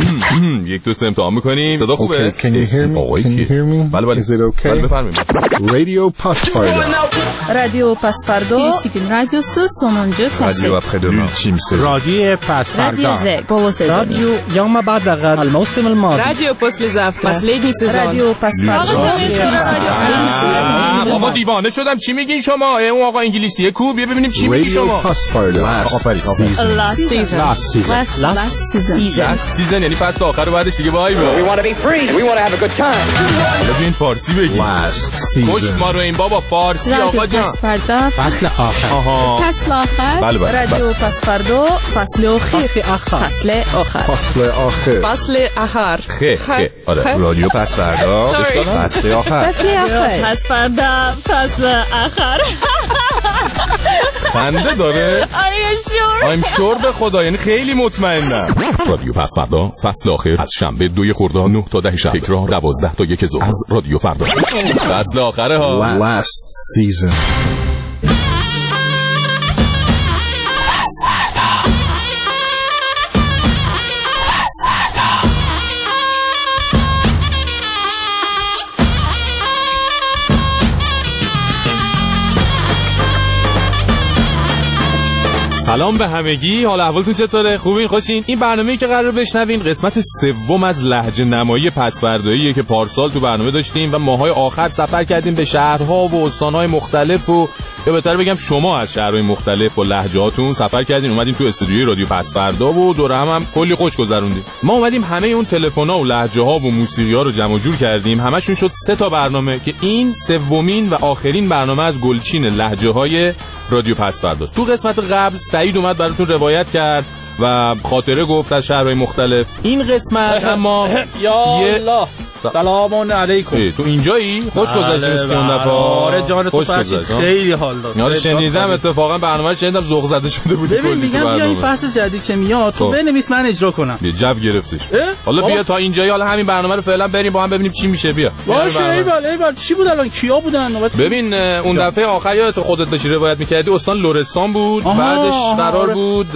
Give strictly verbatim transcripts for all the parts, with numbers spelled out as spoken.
یک دو سه امتحان میکنیم. صدا خوبه؟ Okay, can you hear me? آقای Can you hear me? بله بله. Is it okay? بله بفرمایید. Radio Pasfarda. رادیو پاسپاردو رادیو سو sonuncu رادیو après demain. رادیو پاسپاردا. رادیو يوم بعد الموسم الماضي. رادیو после завтра. Последний сезон. رادیو پاسپاردو. بابا دیوانه شدم. چی میگین شما؟ اون آقا انگلیسیه کو بیا ببینیم چی میگی شما. Radio Pasfarda. آفرین. last season Last season. last season لاست سیزن یعنی فصل آخر و بعدش دیگه بای با. We want to be free. We want to have a good time. ببین فارسی بگی. Last خوش season. ما رو این بابا فارسی رادیو آقا جان. پاسپاردا فصل آخر. آها. فصل آخر بله بله. رادیو پاسپاردو فصل اخیر. فصل آخر. فصل آخر. فصل آخر. فصل آخر. خه خه آره رادیو پس فردا فصل آخر. فصل آخر. پاسپاردا فصل آخر. خنده داره. I'm sure به خدا یعنی خیلی مطمئنم. رادیو پس فردا فصل آخر از شنبه دوی خرداد نه تا ده شب تکرار دوازده تا یک ظهر از رادیو فردا. فصل آخره ها. Last season. سلام به همگی، حال احوالتون چطوره؟ خوبین؟ خوشین؟ این برنامه‌ای که قراره بشنوین قسمت سوم از لهجه نمایی پس‌فرداییه که پارسال تو برنامه داشتیم و ماهای آخر سفر کردیم به شهرها و استان‌های مختلف و یا بهتر بگم شما از شهرهای مختلف با لهجه‌هاتون سفر کردین، اومدیم تو استودیوی رادیو پس‌فردا و دور هم هم کلی خوش گذروندیم. ما اومدیم همه اون تلفن‌ها و لهجه‌ها و موسیقی‌ها رو جمع جور کردیم، همشون شد سه تا برنامه که این سومین و آخرین برنامه از گلچین لهجه‌های رادیو پس‌فردا. تو قسمت قبل سعید اومد براتون روایت کرد و خاطره گفت از شهرهای مختلف. این قسمت اما یا الله سلام علیکم. تو اینجایی؟ خوش گذشت مسکی اون دفعه. آره جان تو فرشید خیلی حال داد. یاد شنیدم اتفاقا برنامه رو شنیدم ذوق زده شده بود. ببین میگم بیا این بحث جدید که میاد تو بنویس من اجرا کنم. بیا جو گرفتش. حالا بیا تا اینجایی، حالا همین برنامه رو فعلا بریم با هم ببینیم چی میشه. بیا باشه. ایول ایول چی بود الان؟ کیا بودن؟ ببین اون دفعه آخر یادت خودت داشتی روایت می‌کردی استان لرستان بود، بعدش قرار بود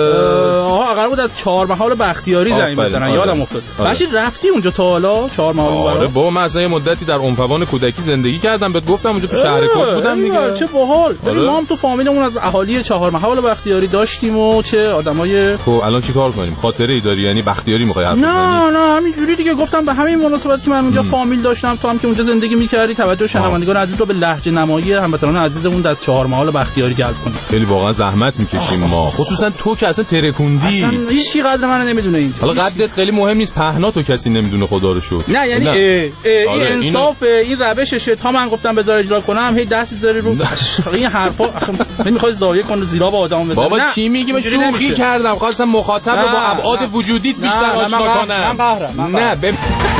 آها قرار بود از چهارمحال بختیاری زمین بزنن. یادم افتاد. باشی رفتی اونجا تا حالا چهارمحال اون آره با من از مدتی در عنفوان کودکی زندگی کردم، بهت گفتم اونجا تو شهر کود بودم دیگه. چه باحال. ببین ما هم تو فامیلمون از اهالی چهارمحال بختیاری داشتیم و چه آدمای. خب الان چیکار کنیم؟ خاطره ای داری یعنی بختیاری می‌خوای حرف بزنی؟ نه نه همینجوری دیگه گفتم به همین مناسبت که من اونجا فامیل داشتم، تو هم که اونجا زندگی می‌کردی توجه شنوندگان عزیز رو به لهجه نمایی هموطنان عزیزمون از چهارمحال بختیاری جلب کنیم. خیلی واقعا زحمت می‌کشیم ما، خصوصا تو که اصلا ترکوندی. اصلا هیچ کی قدر منو نمیدونه اینجا. حالا قدرت خیلی مهم نیست، پهنا تو کسی نمیدونه خدا رو شکر. نه یعنی این انصاف این روششه. تا من گفتم بذار اجرا کنم هی دست می‌ذاری رو این حرفا. نمی‌خوای زایه کنه زیرا با آدم بزنه. بابا چی میگی؟ من شوخی کردم، خواستم مخاطب رو با ابعاد وجودیت بیشتر آشنا کنم. من قهرم. نه ب...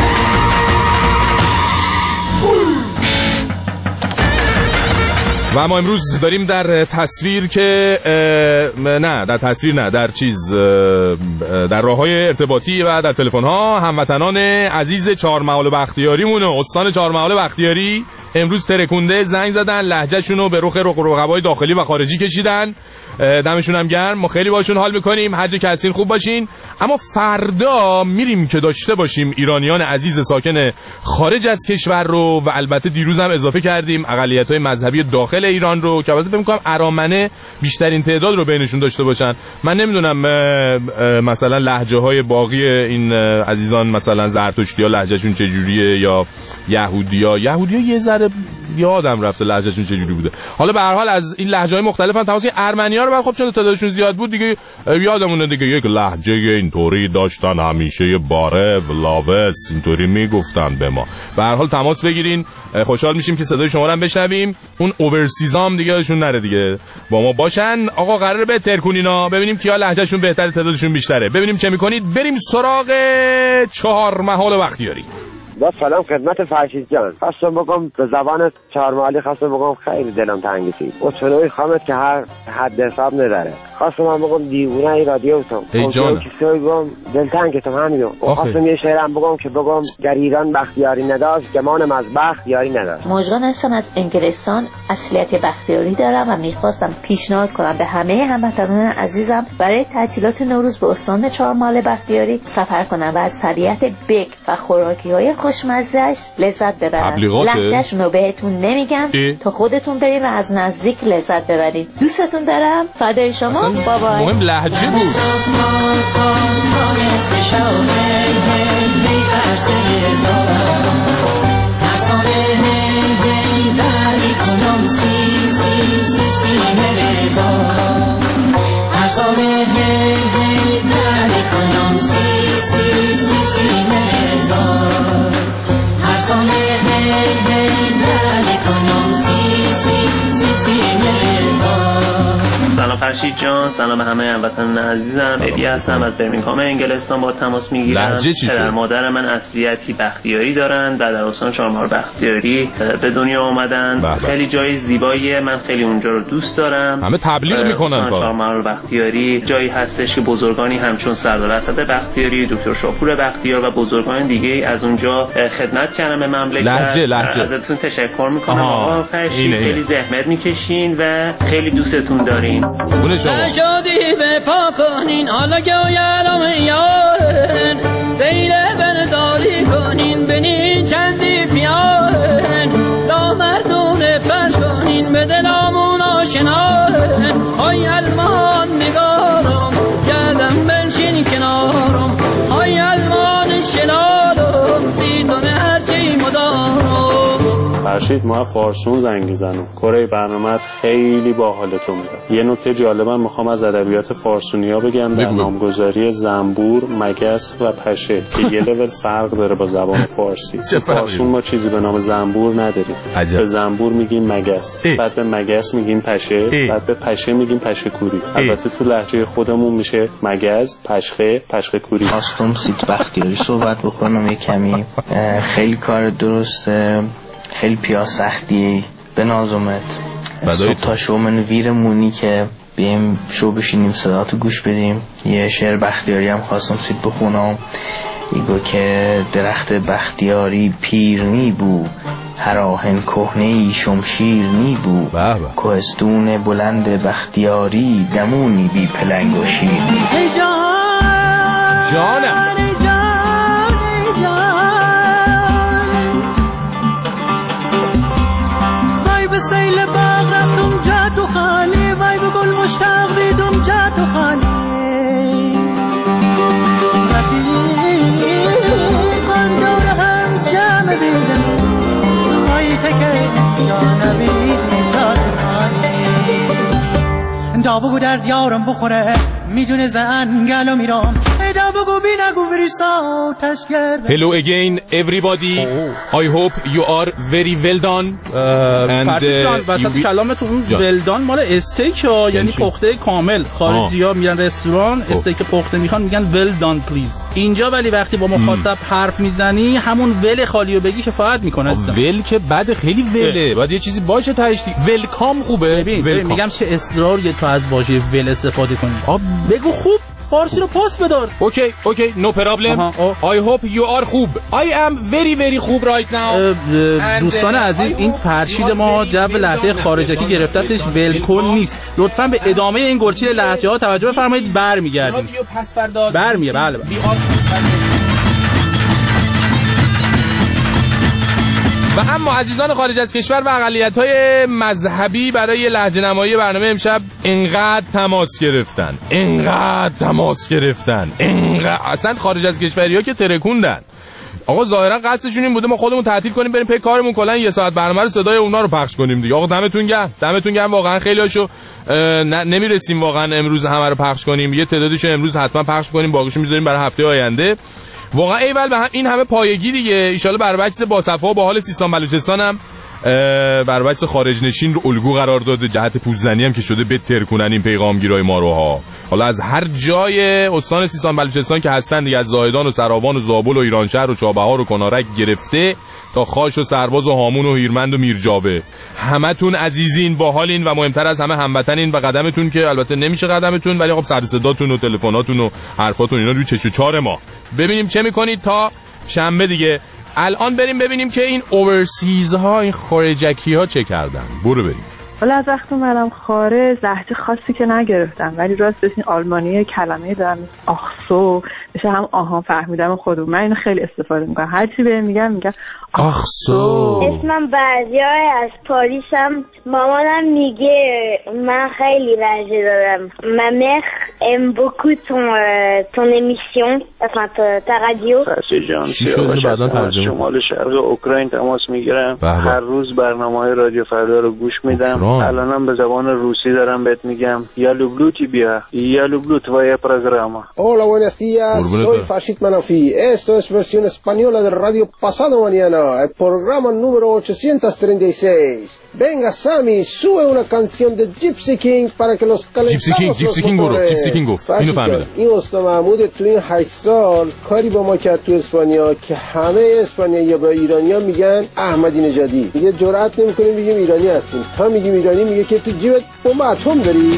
و ما امروز داریم در تصویر که نه در تصویر نه در چیز در راه‌های ارتباطی و در تلفن‌ها هموطنان عزیز چهارمحال بختیاریمون و استان چهارمحال بختیاری امروز ترکونده زنگ زدن، لهجه‌شون رو به رخ رقبای داخلی و خارجی کشیدن. دمشون هم گرم، ما خیلی باشون حال می‌کنیم. هر جا که هستین خوب باشین. اما فردا میریم که داشته باشیم ایرانیان عزیز ساکن خارج از کشور رو و البته دیروز هم اضافه کردیم اقلیت‌های مذهبی داخل ایران رو که البته فکر می‌کنم ارامنه بیشترین تعداد رو بینشون داشته باشن. من نمیدونم مثلا لهجه‌های باقی این عزیزان مثلا زرتشتی‌ها لهجه‌شون چه جوریه یا یهودی‌ها یهودی‌ها یه ذره یادم رفته لهجه‌شون چه جوری بوده. حالا به هر حال از این لهجه‌های مختلف هم تماس ارمنی‌ها رو خب چون تعدادشون زیاد بود دیگه یادمونه دیگه یک لهجه اینطوری داشتن همیشه باره و لاوس اینطوری میگفتن به ما. به هر حال تماس بگیرین، خوشحال میشیم که صدای شما رو هم بشنویم. اون اوورسیزام دیگه یادشون نره دیگه با ما باشن. آقا قراره به ترکونینا ببینیم کیا لهجهشون بهتره تعدادشون بیشتره، ببینیم چه میکنید. بریم سراغ چهارمحال بختیاری. با سلام خدمت فرشید جان. خواستم بگم به زبان چهارمحالی خواستم بگم خیلی دلم تنگ شد. اصفنوی خامت که هر حد حساب نداره. خواستم هم بگم دیوونه ای رادیو تون. ای جان. کسی بگم دلتنگتم همینو. خواستم یه شعرم بگم که بگم گر ایران بختیاری نداشت گمانم از بخت یاری نداشت. مژگان هستم از انگلستان. اصلیت بختیاری دارم و میخواستم پیشنهاد کنم به همه هموطنان عزیزم برای تعطیلات نوروز به استان چهارمحال بختیاری سفر کنم و از طبیعت بک و خوراکی‌های خوشمزه‌اش لذت ببرن. لحظه‌شون رو بهتون نمیگم تا خودتون برین و از نزدیک لذت ببرین. دوستتون دارم. فدای شما. بابا. مهم لهجه بود. سلام فرشید جان، سلام همه هموطنان عزیزم. بیبی هستم از برمینگهام انگلستان با تماس میگیرم. پدر مادر من اصلیتی بختیاری دارن و در استان چهارمحال بختیاری به دنیا آمدن. بحبه. خیلی جای زیباییه، من خیلی اونجا رو دوست دارم. همه تبلیغ میکنن. استان چهارمحال بختیاری جایی هستش که بزرگانی همچون سردار اسد بختیاری، دکتر شاپور بختیار و بزرگان دیگه از اونجا خدمت کردن به مملکت. لهجه لهجه ازتون تشکر میکنم. آقا فرشید خیلی زحمت میکشین و خیلی دوستتون داریم. شادی به پا کنین حالا که یارم یارن سیل برداری کنین بنین چندی پیارن لا مردون فرش کنین به دلامون آشنارن های المان نگارم گردم بنشین کنارم های المان شلالم زیدون هرچی مدارم. فرشید ما فارسون زنگ زنم. کره برنامه خیلی باحالتون میاد. یه نکته جالبم میخوام از ادبیات فارسونیا بگم. در نامگذاری زنبور، مگس و پشه که یه لول فرق داره با زبان فارسی. فارسون ما چیزی به نام زنبور نداریم. عجب. به زنبور میگیم مگس، ای. بعد به مگس میگیم پشه، ای. بعد به پشه میگیم پشه کوری. البته تو لهجه خودمون میشه مگز، پشخه، پشخه کوری. خواستم سیت بختیاری صحبت بکنم یه کمی. خیلی کار درسته، خیلی پیاز سختیه به نازمت. صبح تا شو من ویرمونی که بیم شو بشینیم صداتو گوش بدیم. یه شعر بختیاری هم خواستم سید بخونم. ایگو که درخت بختیاری پیر نی بو هر آهن کهنه ای شمشیر نی بو کوهستون بلند بختیاری دمونی بی پلنگ و شیر نی. جانم جادو خالی وای بگل مشتاق بیدم جادو خالی رفیقان دور هم جمع بیدم وای تکه جانه بیدی جادو خالی دا بگو در دیارم بخوره میجونه زن گلو میرم دا بگو بی نگو بریسا تشگر. Hello again everybody. I hope you are very well done. فرشید وسط کلامتون اون ولدان مال استیک ها، یعنی پخته کامل. خارجی ها میرن رستوران استیک پخته میخوان میگن ولدان پلیز. اینجا ولی وقتی با مخاطب حرف میزنی همون ول خالیو بگی کفایت میکنه. ول که بعد خیلی وله، باید یه چیزی باشه تهش. ولکام خوبه. ببین میگم چه اصراریه تو از واژه ول استفاده کنی. بگو خوب فارسی رو پاس بدار. اوکی اوکی نو پرابلم. I hope you are خوب. I am very very خوب right now. دوستان عزیز این فرشید ما جو لهجه خارجکی گرفتتش ولکن نیست. لطفاً به ادامه این گرچه لهجه ها توجه بفرمایید. برمیگردیم. برمیه بله. و اما عزیزان خارج از کشور و اقلیت‌های مذهبی برای لهجه نمایی برنامه امشب انقدر تماس گرفتن انقدر تماس گرفتن انقدر اصلا خارج از کشوری‌ها که ترکوندن. آقا ظاهرا قصدشون این بوده ما خودمون تعطیل کنیم بریم پی کارمون، کلا یه ساعت برنامه رو صدای اونا رو پخش کنیم دیگه. آقا دمتون گرم دمتون گرم واقعا خیلیاشو نمیرسیم واقعا امروز همه رو پخش کنیم. یه تعدادشو امروز حتما پخش کنیم، باقیشو میذاریم برای هفته آینده. واقعا ایول به این همه پایگی دیگه. ان شاءالله برای چیز با صفا و با حال سیستان بلوچستان هم بر وجه خارج نشین رو الگو قرار داده، جهت پوزنی هم که شده بهتر کنن این پیغامگیرای ما رو ها. حالا از هر جای استان سیستان بلوچستان که هستن دیگه، از زاهدان و سراوان و زابل و ایرانشهر و چابهار و کنارک گرفته تا خاش و سرباز و هامون و هیرمند و میرجاوه، همتون عزیزین، باحالین و مهمتر از همه هموطنین و قدمتون که البته نمیشه قدمتون، ولی خب سر صداتون و تلفناتون و حرفاتون اینا روی چش و چار ما. ببینیم چه میکنید تا شنبه دیگه. الان بریم ببینیم که این اوورسیز ها، این خارجکی ها چه کردن. برو بریم. ولی از وقتی اومدم خارج لهجه خاصی که نگرفتم، ولی راستش این آلمانی کلمه دارم آخسو بشه هم آها فهمیدم خودم. من اینو خیلی استفاده میکنم، هر چی بهم میگم میگم آخسو. اسمم بعضیای از پاریسم. مامانم میگه من خیلی لهجه دارم. Ma mère aime beaucoup ton ton émission, enfin ta radio. از شمال شرق اوکراین تماس میگیرم. هر روز برنامه‌های رادیو فردا رو گوش میدم. الانم به زبان روسی دارم بهت میگم. Ya lublю тебя, ya lublю твоя programa. Hola, buenos días. Soy Farshid Manafi. Esto es versión española del Radio Pasado Mañana, el programa número ochocientos treinta y seis. Venga, Sammy, sube una canción de Gypsy King para que los calentamos. Gypsy King, Gypsy King برو. Gypsy King گفت. اینو فهمیدم. این استاد محمود تو این هشت سال کاری با ما کرد تو اسپانیا که همه اسپانیایی‌ها به ایرانی‌ها میگن احمدی نژادی. دیگه جرئت نمی‌کنیم بگیم ایرانی هستیم. تا میگیم ایرانی میگه که تو جیبت بمب اتم داری.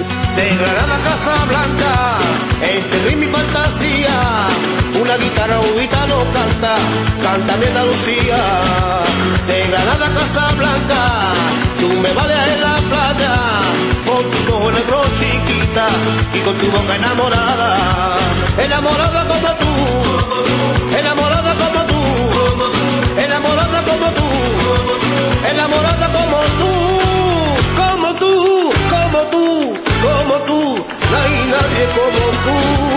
Una guitarra un gitano canta, canta mi Andalucía. De Granada a Casablanca, tú me vales en la playa, con tus ojos negros chiquita y con tu boca enamorada. Enamorada como tú, enamorada como tú, enamorada como tú, enamorada como tú, como tú, como tú, como tú, no hay nadie como tú.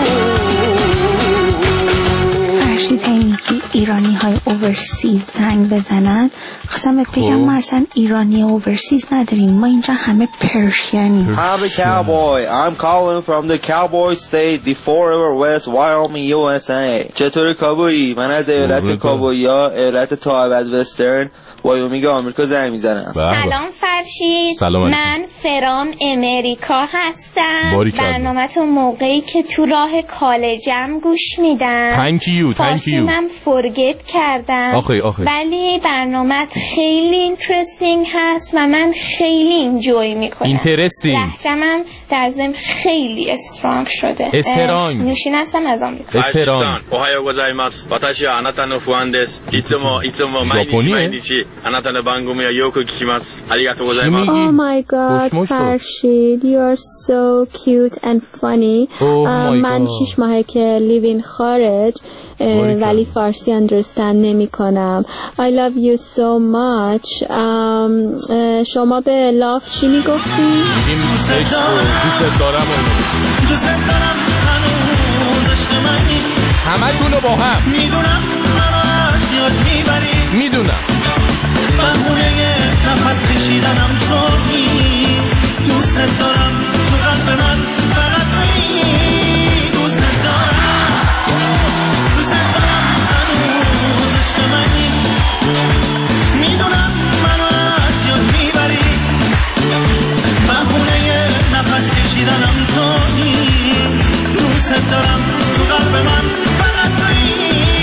فرشید همیگی ایرانی های اوورسیز زنگ بزنن، خواستم بهت بگم ما اصلا ایرانی اوورسیز نداریم، ما اینجا همه پرشینی. I'm a cowboy. I'm calling from the cowboy state, the forever west, Wyoming, یو اس ای. چطور کابویی؟ من از ایالت کابویی ها، ایالت تا ابد وسترن وایومینگ آمریکا زنگ میزنم. سلام فرشید. سلام. من فرام امریکا هستم. برنامه تو موقعی که تو راه کالجم گوش میدم. Thank you. Thank you. من فرگت کردم. آخی آخی. ولی برنامه خیلی اینترستینگ هست و من خیلی انجوی میکنم. اینترستینگ. لهجه‌م در ضمن خیلی استرانگ شده. استرانگ. نوشین هستم از آمریکا. استرانگ. اوهایو گوزایماس. واتاشی وا آناتا نو فوان دس. ایتسومو ایتسومو ماینیچی ماینیچی آناتا نو بانگومی یا یوکو کیماس. آریگاتو گوزایماس. Oh my god, Farshid, you are so cute and funny. من شش ماهه که لیوین خارج ولی فارسی اندرستند نمی کنم. I love you so much. um, شما به لاف چی می گفتی؟ میگیم دوست دارم دوست دارم همه تونو با هم میدونم میدونم بهونه نفس کشیدنم تویی دوست دارم تو قلب من فقط تویی دوست دارم دوست دارم هنوز عشق منی میدونم منو از یاد میبری بهونه نفس کشیدنم تویی دوست دارم تو قلب من فقط تویی.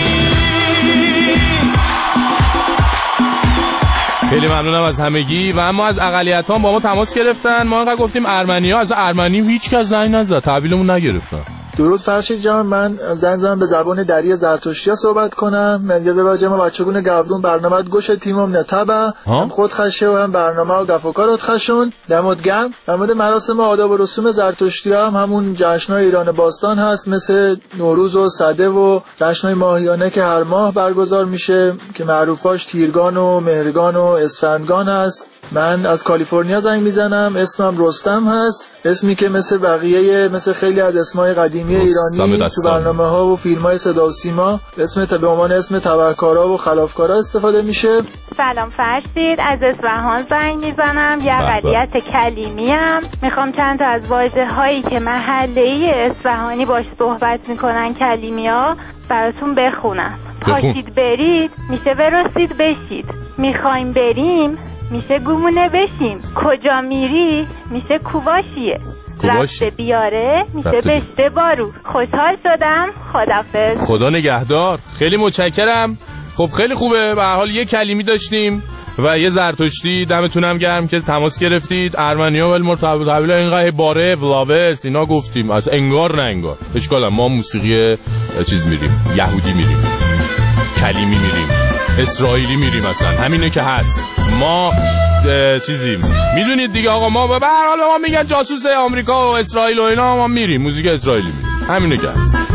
خیلی ممنونم از همگی. و اما از اقلیت ها با ما تماس گرفتن. ما انقدر گفتیم ارمنی ها، از ارمنی هیچ کس زنگ نزد، تحویلمون نگرفتن. درود فرشید جان، من زنگ زدم به زبان دری زرتشتیا صحبت کنم. میگه به وجه ما بچگونه گاودون برنامه گوش تیمم نتبه هم خود خشه و هم برنامه و گفوکارت خشون دمت گرم. در مورد مراسم و آداب و رسوم زرتشتیا هم همون جشن‌های ایران باستان هست، مثل نوروز و سده و جشن‌های ماهیانه که هر ماه برگزار میشه که معروفاش تیرگان و مهرگان و اسفندگان هست. من از کالیفرنیا زنگ میزنم، اسمم رستم هست، اسمی که مثل بقیه مثل خیلی از اسمای قدیمی ایرانی تو برنامه ها و فیلم های صدا و سیما اسم به عنوان اسم تبهکارا و خلافکارا استفاده میشه. سلام فرشید، از اصفهان زنگ میزنم، یه اقلیت کلیمی ام. میخوام چند تا از واژه هایی که محله ای اصفهانی باش صحبت میکنن کلیمی ها براتون بخونم. پاشید برید میشه برسید بشید، میخوایم بریم میشه گمونه بشیم، کجا میری میشه کوباشیه، رفته بیاره میشه بشته بارو. خوشحال شدم، خدافظ. خدا نگهدار. خیلی متشکرم. خب خیلی خوبه، به هر حال یه کلیمی داشتیم و یه زرتشتی. دمتونم گرم که تماس گرفتید. ارمنیا و المرتبطه اینقدر باره ولاوس اینا گفتیم، از انگار نه انگار. اشکال ما موسیقی چیز میریم، یهودی میریم، کلیمی میریم، اسرائیلی میریم، اصلا همینه که هست. ما چیزیم میدونید دیگه آقا، ما به هر حال ما میگن جاسوس آمریکا و اسرائیل و اینا، ما میریم موزیک اسرائیلی میریم، همینه که هست.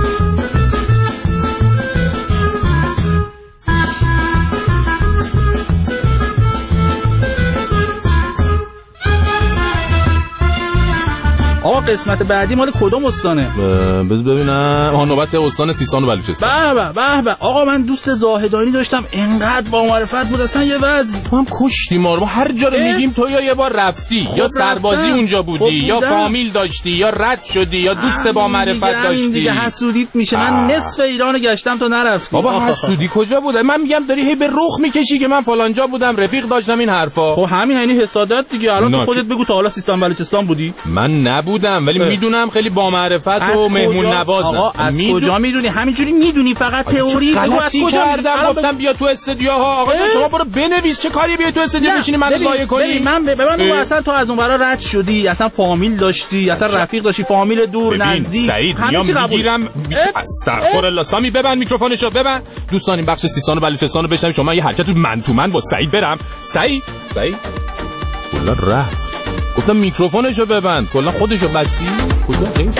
آقا قسمت بعدی مال کدوم استانه؟ بذار ببینم. آها نوبت استان سیستان و بلوچستان. به به به آقا من دوست زاهدانی داشتم، انقدر با معرفت بود اصلا یه وضع. تو هم کشتی ما رو. ما هر جا رو میگیم تو یا یه بار رفتی یا سربازی رفتم. اونجا بودی یا فامیل داشتی یا رد شدی یا دوست با معرفت داشتی. این دیگه حسودیت میشه. من آه. نصف ایران گشتم تو نرفتی. بابا حسودی کجا بوده؟ من میگم داری هی به رخ میکشی که من فلان جا بودم، رفیق داشتم، این حرفا. خب همین یعنی حسادت دیگه. الان تو خودت بگو تا حالا سیستان بلوچستان بودی؟ من نبودم ولی میدونم خیلی با معرفت و مهمون نوازم. آقا از میدون... کجا میدونی؟ همینجوری میدونی فقط تئوری. بگو از کجا کردم. گفتم بیا تو استودیوها. آقا شما برو بنویس چه کاری بیا تو استودیو بشینی منو لایه کنی. من به من بگو اصلا تو از اون برا رد شدی، اصلا فامیل داشتی، اصلا رفیق داشتی، فامیل دور نزدیک. سعید میام میگیرم. استغفر الله. سامی ببند میکروفونشو ببند. دوستان این بخش سیستان و بلوچستان رو بشنوید. شما یه حرکت من تو من با سعید برم. سعید سعید کلا رفت. گفتم میکروفونشو ببند. کلا خودشو بستی. کجا این؟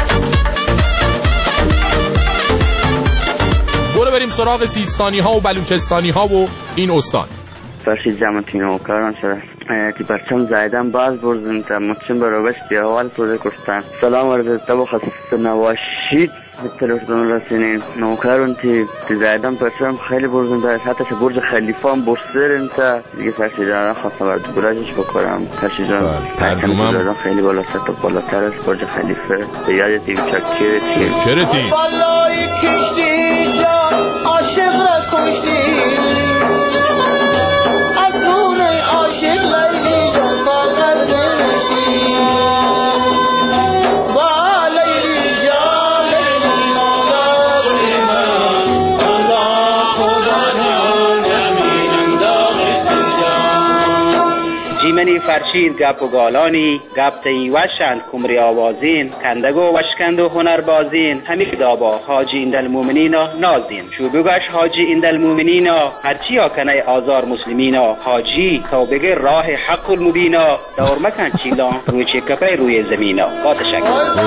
برو بریم سراغ سیستانی ها و بلوچستانی ها و این استان. فرشید جمعتین و کاران شده که برچم زایدم باز برزن تا مچم برابش بیا اول پروژه کشتن. سلام عرض تبا خصیص نواشید تلفن رسینین نوکارون تی زایدم برچم خیلی برزن تا حتی چه برج خلیفه هم برسرن تا دیگه فرشید جان خواستم برد براجش بکنم. فرشید جان ترجمه خیلی بالا سطح بالاتر است برج خلیفه. به یاد تیم چکه تیم چرا تیم بالای کشتی جان عاشق را کشتی منی فرشید گپ و گالانی گپ تی وشند کمری آوازین کندگو وشکند و هنر بازین همین دابا حاجی اندل مومنینا نازین شو بگش حاجی اندل مومنینا هرچی کنه آزار مسلمینا حاجی تو بگه راه حق المبینا دور مکن چیلان روی چکپه روی زمینا با تشکر.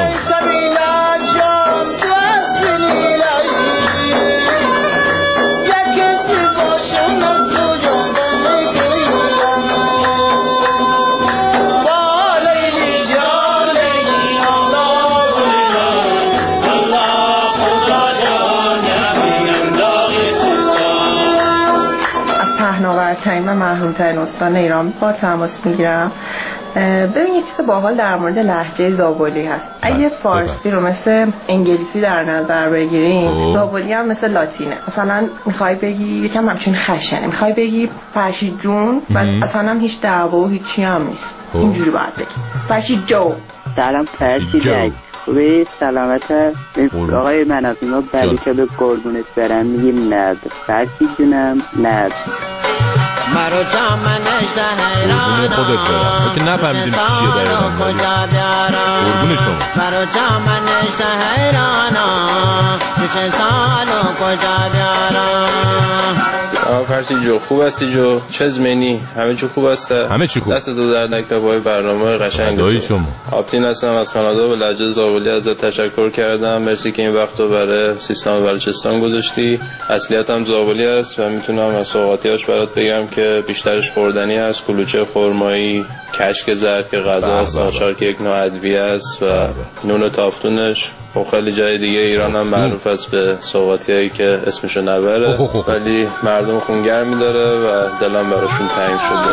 پهناورترین و محرومترین استان ایران با تماس میگیرم. ببین یه چیز باحال در مورد لهجه زابلی هست. اگه فارسی رو مثل انگلیسی در نظر بگیریم، زابلی هم مثل لاتینه. مثلا میخوای بگی یکم همچین خشنه، میخوای بگی فرشید جون و اصلا هم هیچ دعوا و هیچی هم نیست. اینجوری باید بگی فرشید جو. سلام فرشید خوبی سلامت آقای منافی ما بلی که به قربونت برم میگیم ند فرشید جونم ند مرو جامنش ده حیرانا خودت برم که نفهمیدیم چیه دقیقا قربون شما مرو جامنش ده حیرانا کش سالو کجا بیارم. آقا فرشید جو خوب هستی جو؟ چه زمینی؟ همه چی خوب هسته؟ همه چی خوب. دست دو در نکتبای برنامه قشنگ دایی شما. آپتین هستم از کانادا. به لهجه زابلی ازت تشکر کردم. مرسی که این وقت رو برای سیستان و بلوچستان گذاشتی. اصلیتم زابلی است و میتونم از سوغاتیاش برات بگم که بیشترش خوردنی است. کلوچه خرمایی، کشک زرد که غذا است، آشار که یک نوع ادویه است و نون تافتونش. خب خیلی جای دیگه ایران هم معروف است به سوغاتیایی که اسمشو نبره ولی مردم خونگرمی داره و دلم براشون تنگ شده.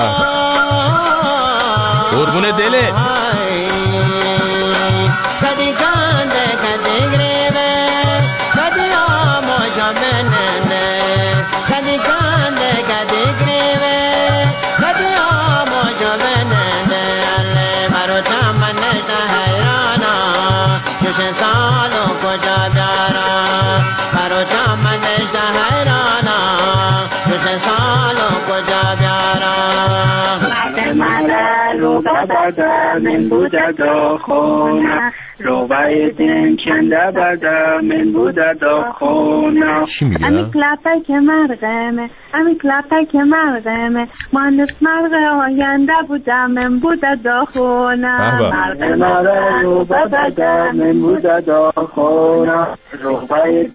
قربون دلت. پروشم من نشته حیرانم تو چه سالو کجا بیارم مرد مرد رو ببدا من بوده دو خونه رو بایدن کنده بدا من بوده دو خونه چی میگه؟ امی کلپه که مرغمه امی کلپه که مرغمه مانس مرغ آینده بودم من بوده دو خونه مرد مرد رو ببدا من بوده دو خونه رو بایدن